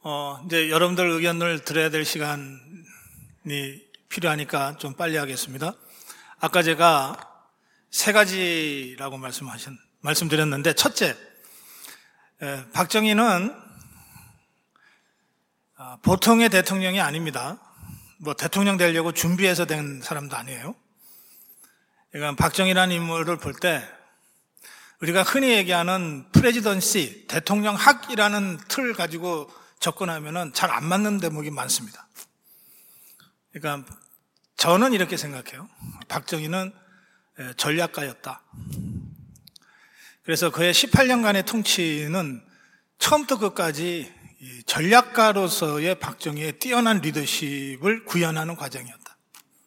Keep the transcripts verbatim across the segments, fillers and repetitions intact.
어, 이제 여러분들 의견을 들어야 될 시간이 필요하니까 좀 빨리 하겠습니다. 아까 제가 세 가지라고 말씀하셨, 말씀드렸는데, 첫째, 에, 박정희는 아, 보통의 대통령이 아닙니다. 뭐 대통령 되려고 준비해서 된 사람도 아니에요. 그러니까 박정희라는 인물을 볼 때 우리가 흔히 얘기하는 프레지던시, 대통령학이라는 틀을 가지고 접근하면은 잘 안 맞는 대목이 많습니다. 그러니까 저는 이렇게 생각해요. 박정희는 전략가였다. 그래서 그의 십팔 년간의 통치는 처음부터 끝까지 전략가로서의 박정희의 뛰어난 리더십을 구현하는 과정이었다.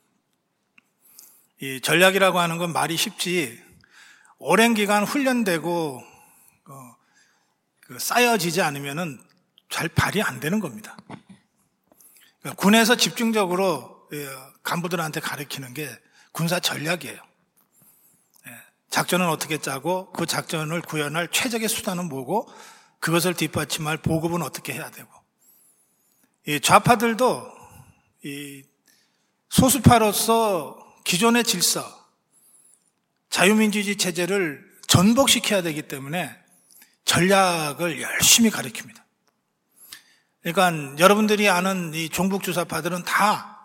이 전략이라고 하는 건 말이 쉽지 오랜 기간 훈련되고 어, 그 쌓여지지 않으면은 잘 발휘 안 되는 겁니다. 그러니까 군에서 집중적으로 간부들한테 가르치는 게 군사 전략이에요. 작전은 어떻게 짜고 그 작전을 구현할 최적의 수단은 뭐고 그것을 뒷받침할 보급은 어떻게 해야 되고, 이 좌파들도 이 소수파로서 기존의 질서, 자유민주주의 체제를 전복시켜야 되기 때문에 전략을 열심히 가르칩니다. 그러니까 여러분들이 아는 이 종북주사파들은 다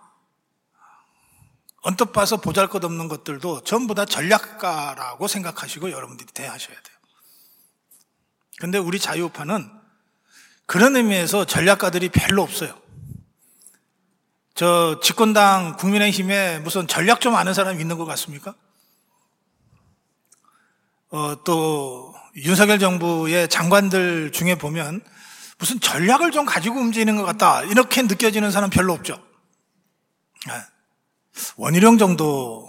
언뜻 봐서 보잘것없는 것들도 전부 다 전략가라고 생각하시고 여러분들이 대하셔야 돼요. 그런데 우리 자유파는 그런 의미에서 전략가들이 별로 없어요. 저 집권당 국민의힘에 무슨 전략 좀 아는 사람이 있는 것 같습니까? 어, 또 윤석열 정부의 장관들 중에 보면 무슨 전략을 좀 가지고 움직이는 것 같다 이렇게 느껴지는 사람 별로 없죠. 원희룡 정도.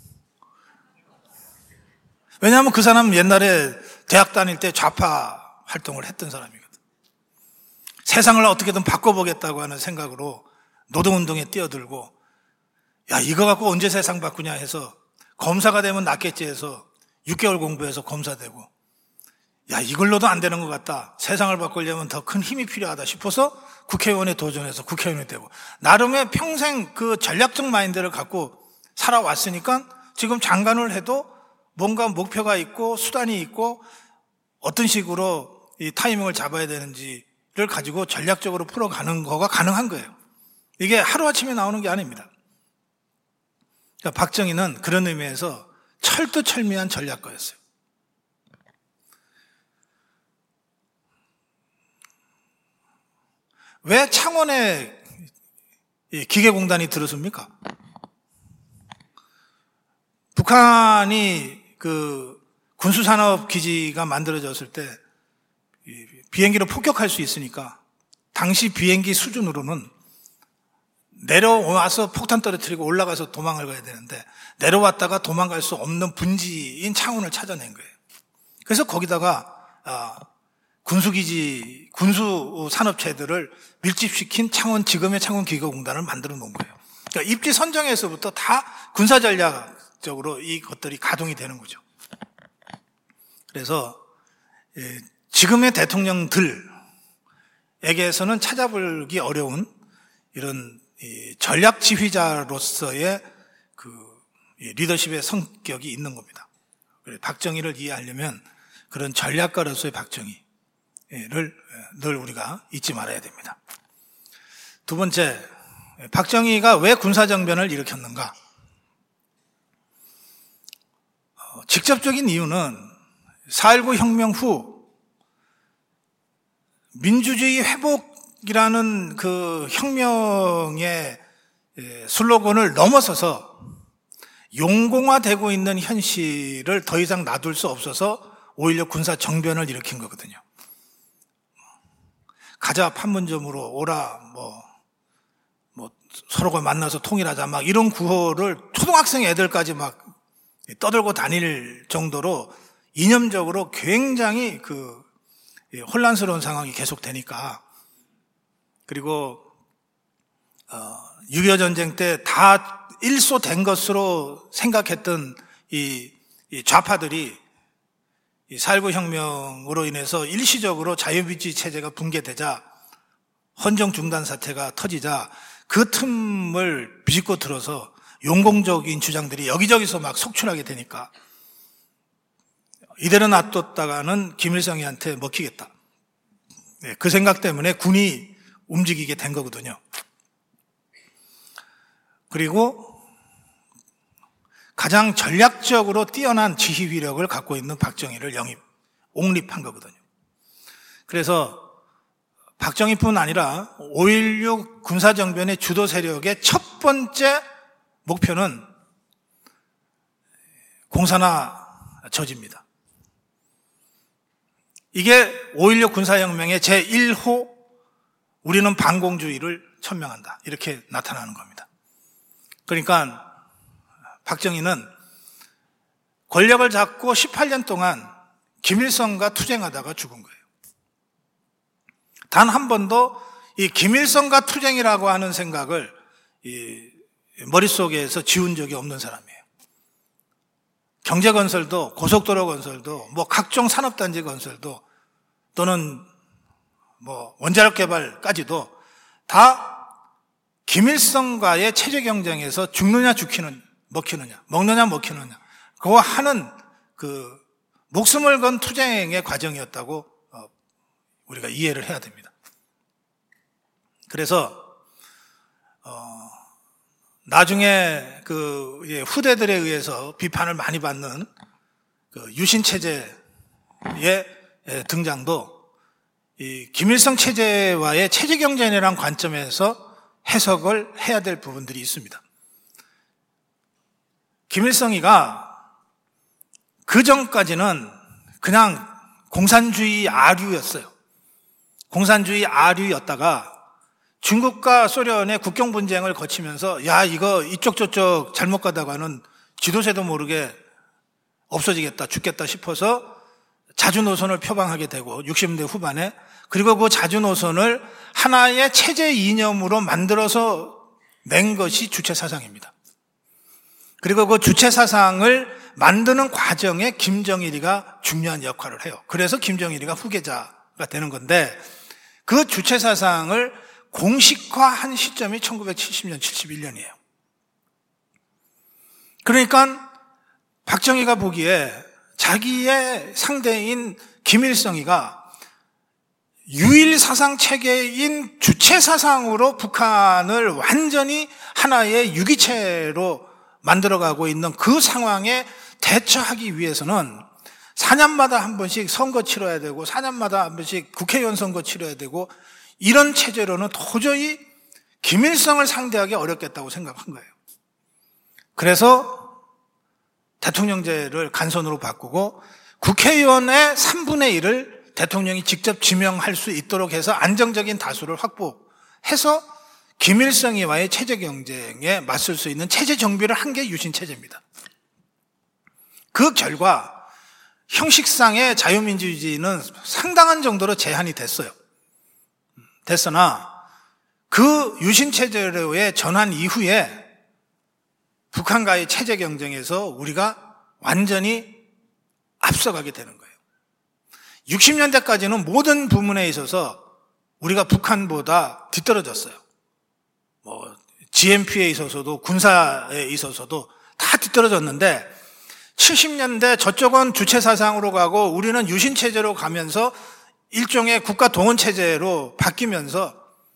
왜냐하면 그 사람 옛날에 대학 다닐 때 좌파 활동을 했던 사람이거든. 세상을 어떻게든 바꿔보겠다고 하는 생각으로 노동운동에 뛰어들고, 야, 이거 갖고 언제 세상 바꾸냐 해서 검사가 되면 낫겠지 해서 육 개월 공부해서 검사 되고, 야, 이걸로도 안 되는 것 같다. 세상을 바꾸려면 더 큰 힘이 필요하다 싶어서 국회의원에 도전해서 국회의원이 되고, 나름의 평생 그 전략적 마인드를 갖고 살아왔으니까 지금 장관을 해도 뭔가 목표가 있고 수단이 있고 어떤 식으로 이 타이밍을 잡아야 되는지를 가지고 전략적으로 풀어가는 거가 가능한 거예요. 이게 하루아침에 나오는 게 아닙니다. 그러니까 박정희는 그런 의미에서 철두철미한 전략가였어요. 왜 창원에 기계공단이 들어섭니까? 북한이 그 군수산업기지가 만들어졌을 때 비행기로 폭격할 수 있으니까 당시 비행기 수준으로는 내려와서 폭탄 떨어뜨리고 올라가서 도망을 가야 되는데 내려왔다가 도망갈 수 없는 분지인 창원을 찾아낸 거예요. 그래서 거기다가 군수기지, 군수산업체들을 밀집시킨 창원, 지금의 창원기계공단을 만들어 놓은 거예요. 그러니까 입지 선정에서부터 다 군사전략적으로 이 것들이 가동이 되는 거죠. 그래서 지금의 대통령들에게서는 찾아보기 어려운 이런 전략 지휘자로서의 그 리더십의 성격이 있는 겁니다. 박정희를 이해하려면 그런 전략가로서의 박정희를 늘 우리가 잊지 말아야 됩니다. 두 번째, 박정희가 왜 군사정변을 일으켰는가? 직접적인 이유는 사일구 혁명 후 민주주의 회복이라는 그 혁명의 슬로건을 넘어서서 용공화되고 있는 현실을 더 이상 놔둘 수 없어서 오히려 군사 정변을 일으킨 거거든요. 가자 판문점으로 오라, 뭐, 뭐, 서로가 만나서 통일하자, 막 이런 구호를 초등학생 애들까지 막 떠들고 다닐 정도로 이념적으로 굉장히 그 혼란스러운 상황이 계속되니까, 그리고 어, 육이오 전쟁 때 다 일소된 것으로 생각했던 이, 이 좌파들이 이 사일구 혁명으로 인해서 일시적으로 자유민주주의 체제가 붕괴되자 헌정 중단 사태가 터지자 그 틈을 비집고 들어서 용공적인 주장들이 여기저기서 막 속출하게 되니까 이대로 놔뒀다가는 김일성이한테 먹히겠다. 네, 그 생각 때문에 군이 움직이게 된 거거든요. 그리고 가장 전략적으로 뛰어난 지휘력을 갖고 있는 박정희를 영입, 옹립한 거거든요. 그래서 박정희뿐 아니라 오일육 군사정변의 주도 세력의 첫 번째 목표는 공산화 저지입니다. 이게 오일육 군사혁명의 제일 호 우리는 반공주의를 천명한다. 이렇게 나타나는 겁니다. 그러니까 박정희는 권력을 잡고 십팔 년 동안 김일성과 투쟁하다가 죽은 거예요. 단 한 번도 이 김일성과 투쟁이라고 하는 생각을 이 머릿속에서 지운 적이 없는 사람이에요. 경제건설도 고속도로 건설도 뭐 각종 산업단지 건설도 또는 뭐 원자력 개발까지도 다 김일성과의 체제 경쟁에서 죽느냐 죽히느냐 먹히느냐 먹느냐 먹히느냐 그거 하는 그 목숨을 건 투쟁의 과정이었다고 우리가 이해를 해야 됩니다. 그래서 어 나중에 그 후대들에 의해서 비판을 많이 받는 그 유신 체제의 등장도 이 김일성 체제와의 체제 경쟁이라는 관점에서 해석을 해야 될 부분들이 있습니다. 김일성이가 그 전까지는 그냥 공산주의 아류였어요. 공산주의 아류였다가 중국과 소련의 국경 분쟁을 거치면서 야 이거 이쪽 저쪽 잘못 가다가는 지도새도 모르게 없어지겠다 죽겠다 싶어서 자주노선을 표방하게 되고 육십 년대 후반에 그리고 그 자주노선을 하나의 체제 이념으로 만들어서 낸 것이 주체사상입니다. 그리고 그 주체사상을 만드는 과정에 김정일이가 중요한 역할을 해요. 그래서 김정일이가 후계자가 되는 건데 그 주체사상을 공식화한 시점이 천구백칠십 년, 칠십일 년이에요. 그러니까 박정희가 보기에 자기의 상대인 김일성이가 유일 사상 체계인 주체 사상으로 북한을 완전히 하나의 유기체로 만들어가고 있는 그 상황에 대처하기 위해서는 사 년마다 한 번씩 선거 치러야 되고 사 년마다 한 번씩 국회의원 선거 치러야 되고 이런 체제로는 도저히 김일성을 상대하기 어렵겠다고 생각한 거예요. 그래서 대통령제를 간선으로 바꾸고 국회의원의 삼분의 일을 대통령이 직접 지명할 수 있도록 해서 안정적인 다수를 확보해서 김일성이와의 체제 경쟁에 맞설 수 있는 체제 정비를 한 게 유신체제입니다. 그 결과 형식상의 자유민주주의는 상당한 정도로 제한이 됐어요. 됐으나 그 유신체제로의 전환 이후에 북한과의 체제 경쟁에서 우리가 완전히 앞서가게 되는 거예요. 육십 년대까지는 모든 부문에 있어서 우리가 북한보다 뒤떨어졌어요. 뭐 지엠피에 있어서도 군사에 있어서도 다 뒤떨어졌는데 칠십 년대 저쪽은 주체사상으로 가고 우리는 유신체제로 가면서 일종의 국가 동원체제로 바뀌면서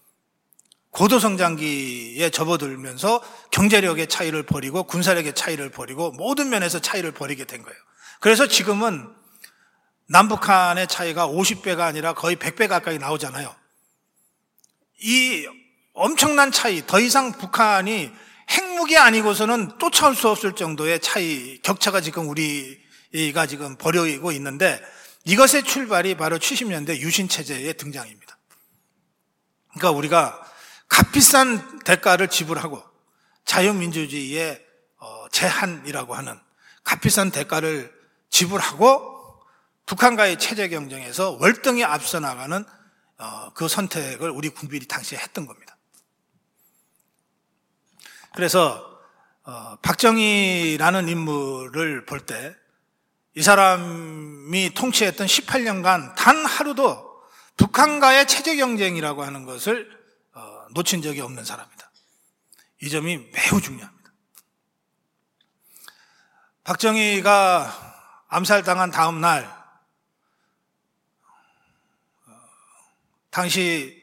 고도성장기에 접어들면서 경제력의 차이를 벌이고 군사력의 차이를 벌이고 모든 면에서 차이를 벌이게 된 거예요. 그래서 지금은 남북한의 차이가 오십 배가 아니라 거의 백 배 가까이 나오잖아요. 이 엄청난 차이, 더 이상 북한이 핵무기 아니고서는 쫓아올 수 없을 정도의 차이, 격차가 지금 우리가 지금 벌여지고 있는데 이것의 출발이 바로 칠십 년대 유신체제의 등장입니다. 그러니까 우리가 값비싼 대가를 지불하고 자유민주주의의 제한이라고 하는 값비싼 대가를 지불하고 북한과의 체제 경쟁에서 월등히 앞서 나가는 그 선택을 우리 국민이 당시에 했던 겁니다. 그래서 박정희라는 인물을 볼 때 이 사람이 통치했던 십팔 년간 단 하루도 북한과의 체제 경쟁이라고 하는 것을 놓친 적이 없는 사람이다. 이 점이 매우 중요합니다. 박정희가 암살당한 다음 날 당시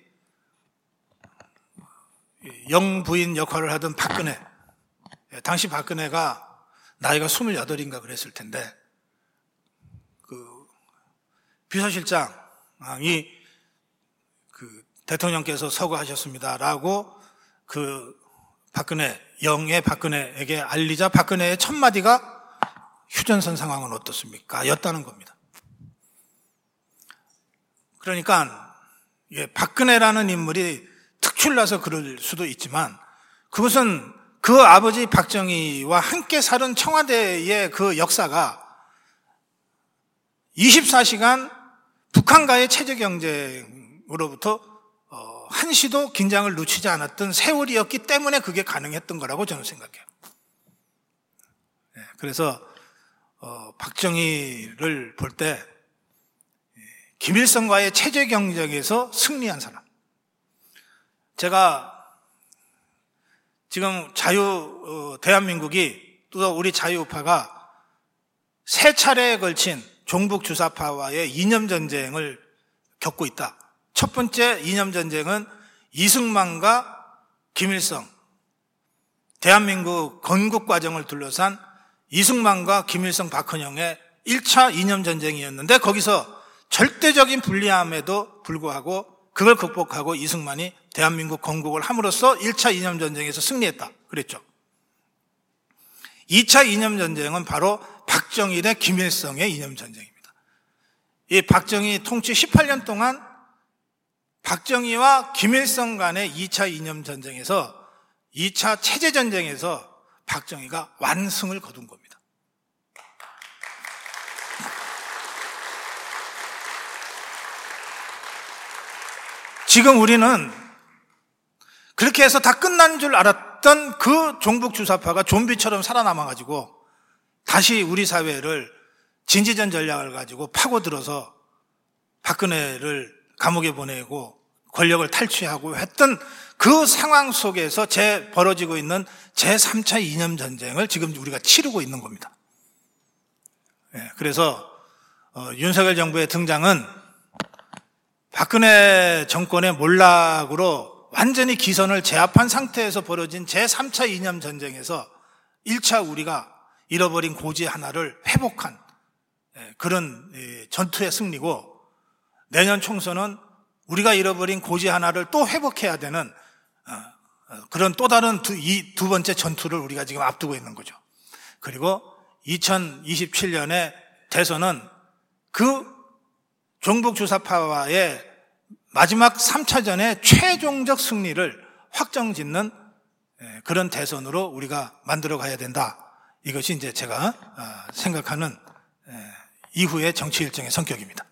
영부인 역할을 하던 박근혜, 당시 박근혜가 나이가 스물여덟인가 그랬을 텐데 그 비서실장이 그 대통령께서 서거하셨습니다라고 그 박근혜, 영의 박근혜에게 알리자 박근혜의 첫 마디가 휴전선 상황은 어떻습니까? 였다는 겁니다. 그러니까 박근혜라는 인물이 특출나서 그럴 수도 있지만 그것은 그 아버지 박정희와 함께 살은 청와대의 그 역사가 이십사 시간 북한과의 체제 경쟁으로부터 한시도 긴장을 놓치지 않았던 세월이었기 때문에 그게 가능했던 거라고 저는 생각해요. 그래서 박정희를 볼 때 김일성과의 체제 경쟁에서 승리한 사람. 제가 지금 자유, 대한민국이 또 우리 자유우파가 세 차례에 걸친 종북 주사파와의 이념전쟁을 겪고 있다. 첫 번째 이념전쟁은 이승만과 김일성, 대한민국 건국 과정을 둘러싼 이승만과 김일성, 박헌영의 일 차 이념전쟁이었는데 거기서 절대적인 불리함에도 불구하고 그걸 극복하고 이승만이 대한민국 건국을 함으로써 일 차 이념전쟁에서 승리했다. 그랬죠. 이 차 이념전쟁은 바로 박정희 대 김일성의 이념전쟁입니다. 이 박정희 통치 십팔 년 동안 박정희와 김일성 간의 이 차 이념전쟁에서 이 차 체제전쟁에서 박정희가 완승을 거둔 겁니다. 지금 우리는 그렇게 해서 다 끝난 줄 알았던 그 종북 주사파가 좀비처럼 살아남아가지고 다시 우리 사회를 진지전 전략을 가지고 파고들어서 박근혜를 감옥에 보내고 권력을 탈취하고 했던 그 상황 속에서 재 벌어지고 있는 제삼 차 이념전쟁을 지금 우리가 치르고 있는 겁니다. 그래서 윤석열 정부의 등장은 박근혜 정권의 몰락으로 완전히 기선을 제압한 상태에서 벌어진 제삼 차 이념전쟁에서 일 차 우리가 잃어버린 고지 하나를 회복한 그런 전투의 승리고, 내년 총선은 우리가 잃어버린 고지 하나를 또 회복해야 되는 그런 또 다른 두, 이 두 번째 전투를 우리가 지금 앞두고 있는 거죠. 그리고 이천이십칠 년의 대선은 그 종북 주사파와의 마지막 삼 차전의 최종적 승리를 확정짓는 그런 대선으로 우리가 만들어 가야 된다. 이것이 이제 제가 생각하는 이후의 정치 일정의 성격입니다.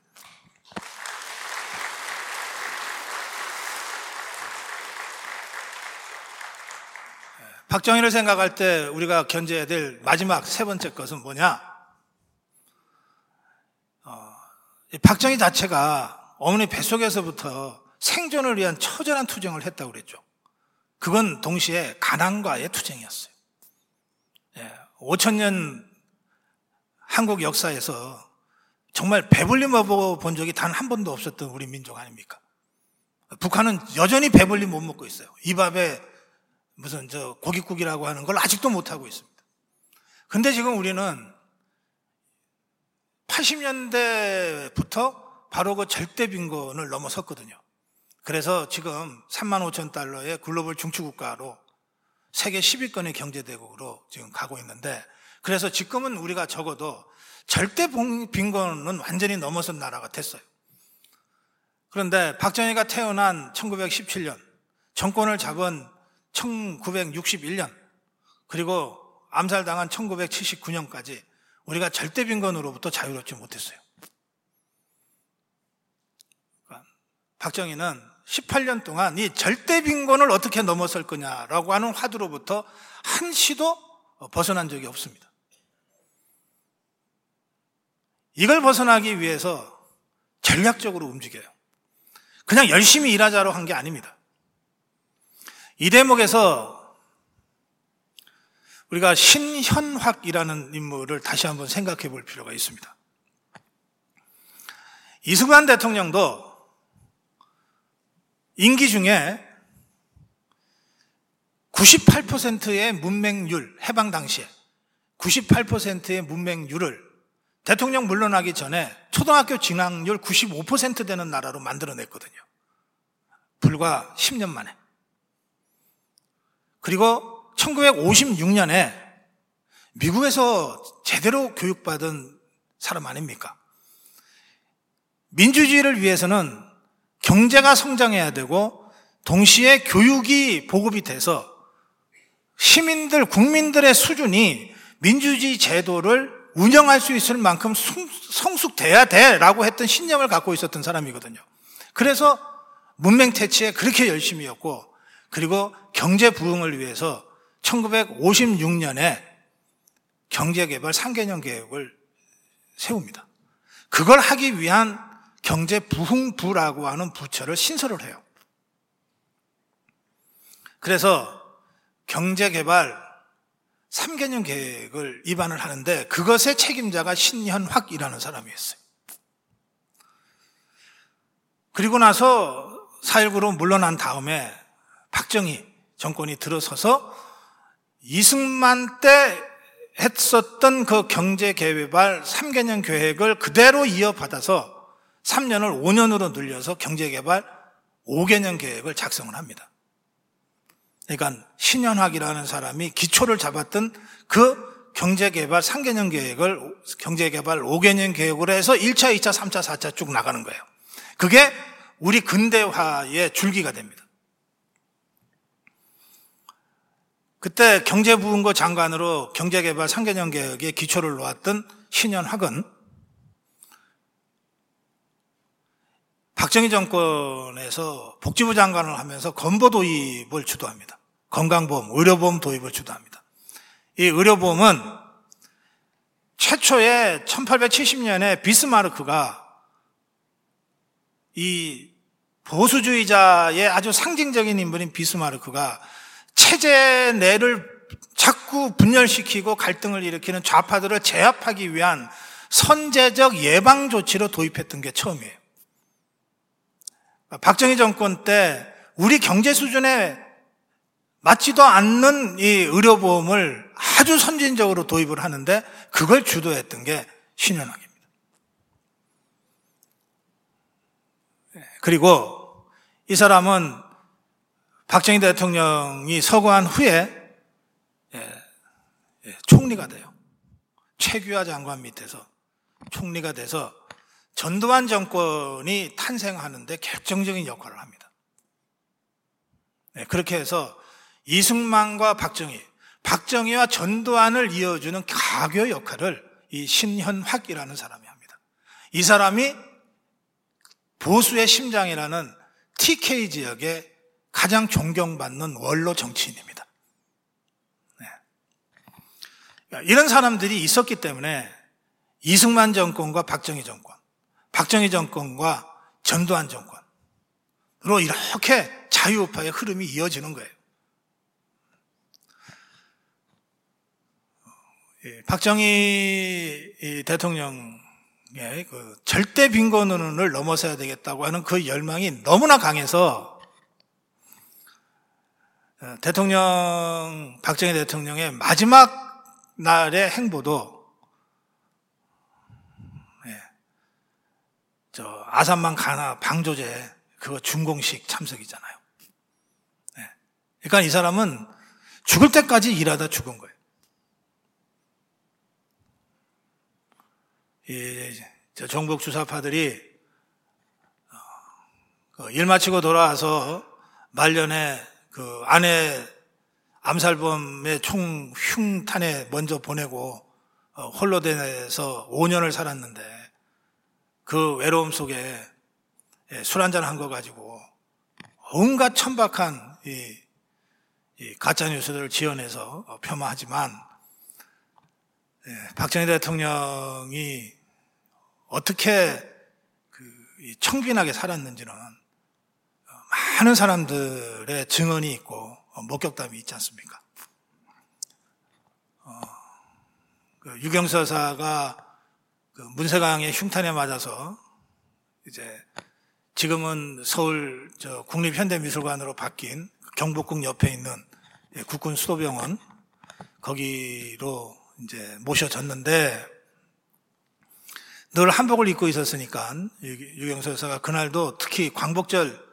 박정희를 생각할 때 우리가 견제해야 될 마지막 세 번째 것은 뭐냐? 어, 박정희 자체가 어머니 뱃속에서부터 생존을 위한 처절한 투쟁을 했다고 그랬죠. 그건 동시에 가난과의 투쟁이었어요. 예, 오천 년 한국 역사에서 정말 배불리 먹어본 적이 단 한 번도 없었던 우리 민족 아닙니까? 북한은 여전히 배불리 못 먹고 있어요. 이 밥에 무슨 저 고깃국이라고 하는 걸 아직도 못하고 있습니다. 근데 지금 우리는 팔십 년대부터 바로 그 절대 빈곤을 넘어섰거든요. 그래서 지금 삼만 오천 달러의 글로벌 중추국가로 세계 십 위권의 경제대국으로 지금 가고 있는데, 그래서 지금은 우리가 적어도 절대 빈곤은 완전히 넘어선 나라가 됐어요. 그런데 박정희가 태어난 천구백십칠 년, 정권을 잡은 천구백육십일 년, 그리고 암살당한 천구백칠십구 년까지 우리가 절대 빈곤으로부터 자유롭지 못했어요. 그러니까 박정희는 십팔 년 동안 이 절대 빈곤을 어떻게 넘어설 거냐라고 하는 화두로부터 한시도 벗어난 적이 없습니다. 이걸 벗어나기 위해서 전략적으로 움직여요. 그냥 열심히 일하자로 한 게 아닙니다. 이 대목에서 우리가 신현확이라는 인물을 다시 한번 생각해 볼 필요가 있습니다. 이승만 대통령도 임기 중에 구십팔 퍼센트의 문맹률, 해방 당시에 구십팔 퍼센트의 문맹률을 대통령 물러나기 전에 초등학교 진학률 구십오 퍼센트 되는 나라로 만들어냈거든요. 불과 십 년 만에. 그리고 천구백오십육 년에 미국에서 제대로 교육받은 사람 아닙니까? 민주주의를 위해서는 경제가 성장해야 되고 동시에 교육이 보급이 돼서 시민들, 국민들의 수준이 민주주의 제도를 운영할 수 있을 만큼 성숙돼야 돼라고 했던 신념을 갖고 있었던 사람이거든요. 그래서 문맹태치에 그렇게 열심히 했고, 그리고 경제 부흥을 위해서 천구백오십육 년에 경제개발 삼 개년 계획을 세웁니다. 그걸 하기 위한 경제부흥부라고 하는 부처를 신설을 해요. 그래서 경제개발 삼 개년 계획을 입안을 하는데 그것의 책임자가 신현확이라는 사람이었어요. 그리고 나서 사 일구로 물러난 다음에 박정희 정권이 들어서서 이승만 때 했었던 그 경제개발 삼 개년 계획을 그대로 이어받아서 삼 년을 오 년으로 늘려서 경제개발 오 개년 계획을 작성을 합니다. 그러니까 신현확이라는 사람이 기초를 잡았던 그 경제개발 삼 개년 계획을 경제개발 오 개년 계획으로 해서 일 차, 이 차, 삼 차, 사 차 쭉 나가는 거예요. 그게 우리 근대화의 줄기가 됩니다. 그때 경제부흥부 장관으로 경제개발 삼 개년 계획의 기초를 놓았던 신현확은 박정희 정권에서 복지부 장관을 하면서 건보 도입을 주도합니다. 건강보험, 의료보험 도입을 주도합니다. 이 의료보험은 최초에 천팔백칠십 년에 비스마르크가 이 보수주의자의 아주 상징적인 인물인 비스마르크가 체제 내를 자꾸 분열시키고 갈등을 일으키는 좌파들을 제압하기 위한 선제적 예방 조치로 도입했던 게 처음이에요. 박정희 정권 때 우리 경제 수준에 맞지도 않는 이 의료보험을 아주 선진적으로 도입을 하는데 그걸 주도했던 게 신현확입니다. 그리고 이 사람은 박정희 대통령이 서거한 후에 총리가 돼요. 최규하 장관 밑에서 총리가 돼서 전두환 정권이 탄생하는데 결정적인 역할을 합니다. 그렇게 해서 이승만과 박정희, 박정희와 전두환을 이어주는 가교 역할을 이 신현확이라는 사람이 합니다. 이 사람이 보수의 심장이라는 티케이 지역의 가장 존경받는 원로 정치인입니다. 네. 이런 사람들이 있었기 때문에 이승만 정권과 박정희 정권, 박정희 정권과 전두환 정권으로 이렇게 자유우파의 흐름이 이어지는 거예요. 박정희 대통령의 그 절대 빈곤을 넘어서야 되겠다고 하는 그 열망이 너무나 강해서 대통령, 박정희 대통령의 마지막 날의 행보도 저 아산만 가나 방조제 그거 준공식 참석이잖아요. 그러니까 이 사람은 죽을 때까지 일하다 죽은 거예요. 이, 저 정복 주사파들이 일 마치고 돌아와서 말년에 그 아내 암살범의 총 흉탄에 먼저 보내고 홀로돼서 오 년을 살았는데 그 외로움 속에 술 한잔 한 거 가지고 온갖 천박한 이, 이 가짜 뉴스들을 지어내서 폄하하지만 박정희 대통령이 어떻게 그 청빈하게 살았는지는 많은 사람들의 증언이 있고 목격담이 있지 않습니까? 어, 그 유경수 여사가 그 문세강의 흉탄에 맞아서 이제 지금은 서울 저 국립현대미술관으로 바뀐 경복궁 옆에 있는 국군 수도병원 거기로 이제 모셔졌는데 늘 한복을 입고 있었으니까 유경수 여사가 그날도 특히 광복절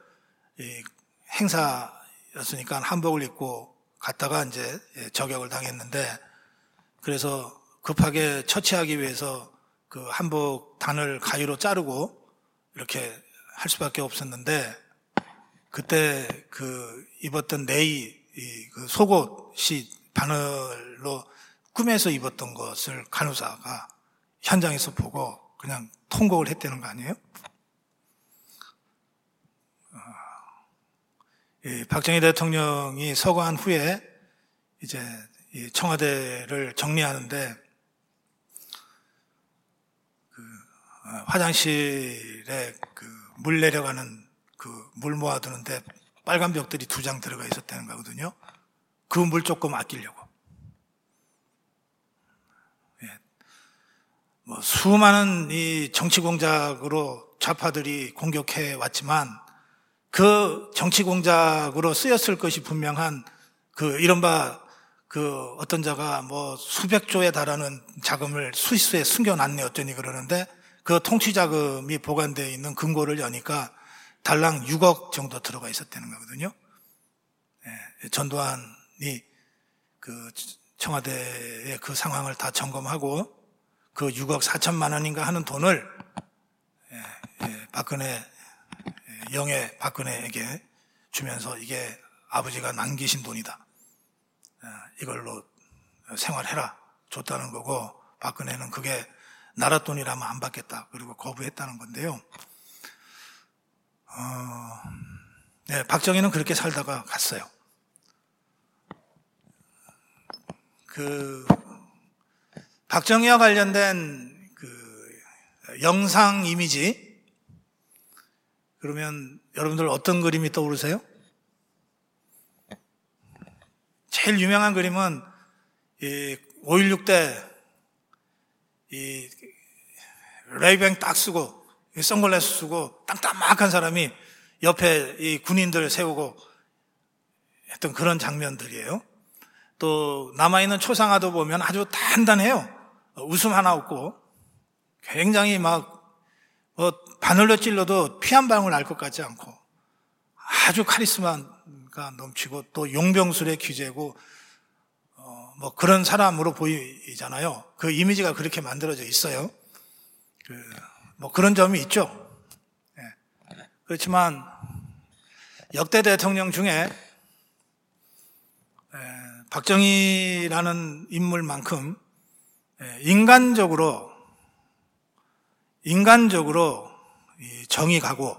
행사였으니까 한복을 입고 갔다가 이제 저격을 당했는데 그래서 급하게 처치하기 위해서 그 한복 단을 가위로 자르고 이렇게 할 수밖에 없었는데 그때 그 입었던 네이 그 속옷이 바늘로 꿈에서 입었던 것을 간호사가 현장에서 보고 그냥 통곡을 했다는 거 아니에요? 이 박정희 대통령이 서거한 후에 이제 이 청와대를 정리하는데 그 화장실에 그 물 내려가는 그 물 모아두는데 빨간 벽들이 두 장 들어가 있었다는 거거든요. 그 물 조금 아끼려고. 예. 뭐 수많은 이 정치 공작으로 좌파들이 공격해 왔지만 그 정치 공작으로 쓰였을 것이 분명한 그 이른바 그 어떤 자가 뭐 수백 조에 달하는 자금을 스위스에 숨겨놨네 어쩌니 그러는데 그 통치 자금이 보관되어 있는 금고를 여니까 달랑 육억 정도 들어가 있었다는 거거든요. 예, 전두환이 그 청와대의 그 상황을 다 점검하고 그 육억 사천만 원인가 하는 돈을 예, 예, 박근혜 영예 박근혜에게 주면서 이게 아버지가 남기신 돈이다. 이걸로 생활해라. 줬다는 거고 박근혜는 그게 나라 돈이라면 안 받겠다. 그리고 거부했다는 건데요. 어, 네, 박정희는 그렇게 살다가 갔어요. 그 박정희와 관련된 그 영상 이미지 그러면 여러분들 어떤 그림이 떠오르세요? 제일 유명한 그림은 이 오일육 때 이 레이뱅 딱 쓰고 선글라스 쓰고 땅땅막한 사람이 옆에 이 군인들 세우고 했던 그런 장면들이에요. 또 남아있는 초상화도 보면 아주 단단해요. 웃음 하나 없고 굉장히 막 뭐 바늘로 찔러도 피 한 방울 날 것 같지 않고 아주 카리스마가 넘치고 또 용병술의 귀재고 어 뭐 그런 사람으로 보이잖아요. 그 이미지가 그렇게 만들어져 있어요. 그 뭐 그런 점이 있죠. 예. 그렇지만 역대 대통령 중에 예, 박정희라는 인물만큼 예, 인간적으로 인간적으로 정이 가고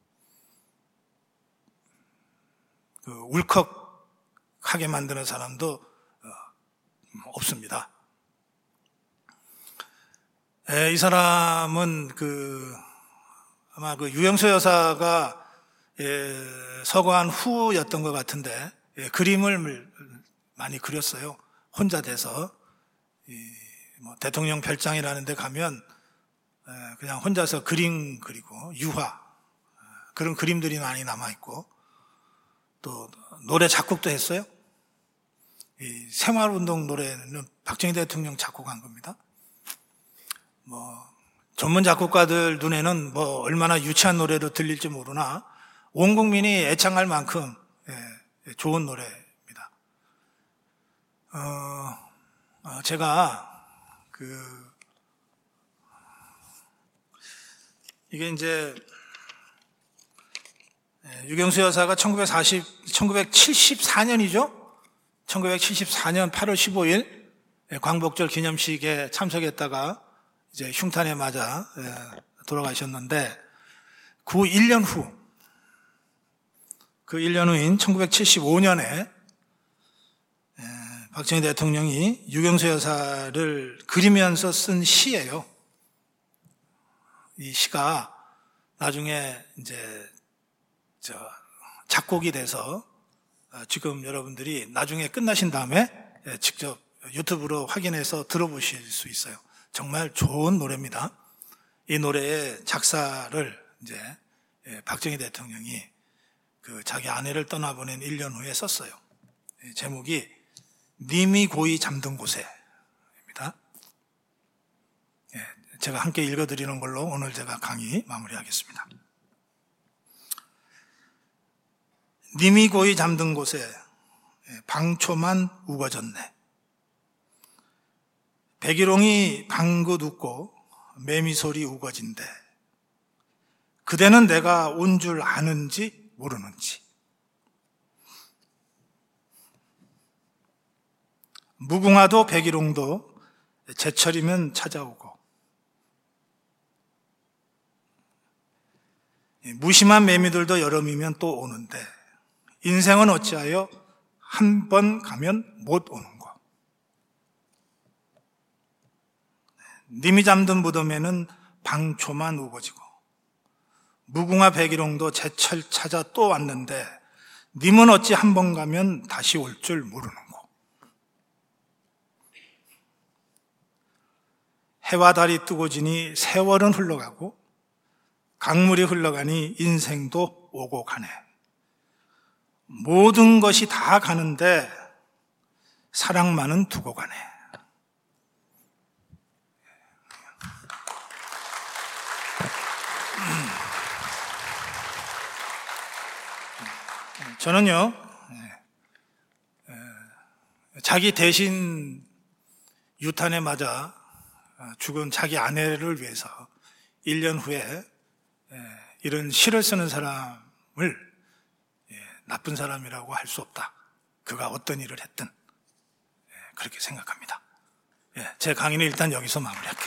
그 울컥하게 만드는 사람도 없습니다. 이 사람은 그 아마 그 유경수 여사가 서거한 후였던 것 같은데 그림을 많이 그렸어요. 혼자 돼서 뭐 대통령 별장이라는 데 가면 그냥 혼자서 그림 그리고 유화 그런 그림들이 많이 남아있고 또 노래 작곡도 했어요. 이 생활운동 노래는 박정희 대통령 작곡한 겁니다. 뭐 전문 작곡가들 눈에는 뭐 얼마나 유치한 노래로 들릴지 모르나 온 국민이 애창할 만큼 예, 좋은 노래입니다. 어, 제가 그 이게 이제 유경수 여사가 천구백사십, 천구백칠십사 년이죠. 천구백칠십사 년 팔월 십오일 광복절 기념식에 참석했다가 이제 흉탄에 맞아 돌아가셨는데 그 일 년 후, 그 일 년 후인 천구백칠십오 년에 박정희 대통령이 유경수 여사를 그리면서 쓴 시예요. 이 시가 나중에 이제 저 작곡이 돼서 지금 여러분들이 나중에 끝나신 다음에 직접 유튜브로 확인해서 들어보실 수 있어요. 정말 좋은 노래입니다. 이 노래의 작사를 이제 박정희 대통령이 그 자기 아내를 떠나보낸 일 년 후에 썼어요. 제목이 님이 고이 잠든 곳에입니다. 제가 함께 읽어드리는 걸로 오늘 제가 강의 마무리하겠습니다. 님이 고이 잠든 곳에 방초만 우거졌네. 백일홍이 방긋 웃고 매미소리 우거진대. 그대는 내가 온 줄 아는지 모르는지. 무궁화도 백일홍도 제철이면 찾아오고 무심한 매미들도 여름이면 또 오는데 인생은 어찌하여 한 번 가면 못 오는 거. 님이 잠든 무덤에는 방초만 우거지고 무궁화 백일홍도 제철 찾아 또 왔는데 님은 어찌 한 번 가면 다시 올 줄 모르는 거. 해와 달이 뜨고 지니 세월은 흘러가고 강물이 흘러가니 인생도 오고 가네. 모든 것이 다 가는데 사랑만은 두고 가네. 저는요, 자기 대신 유탄에 맞아 죽은 자기 아내를 위해서 일 년 후에 이런 시를 쓰는 사람을 나쁜 사람이라고 할 수 없다. 그가 어떤 일을 했든 그렇게 생각합니다. 제 강의는 일단 여기서 마무리하겠습니다.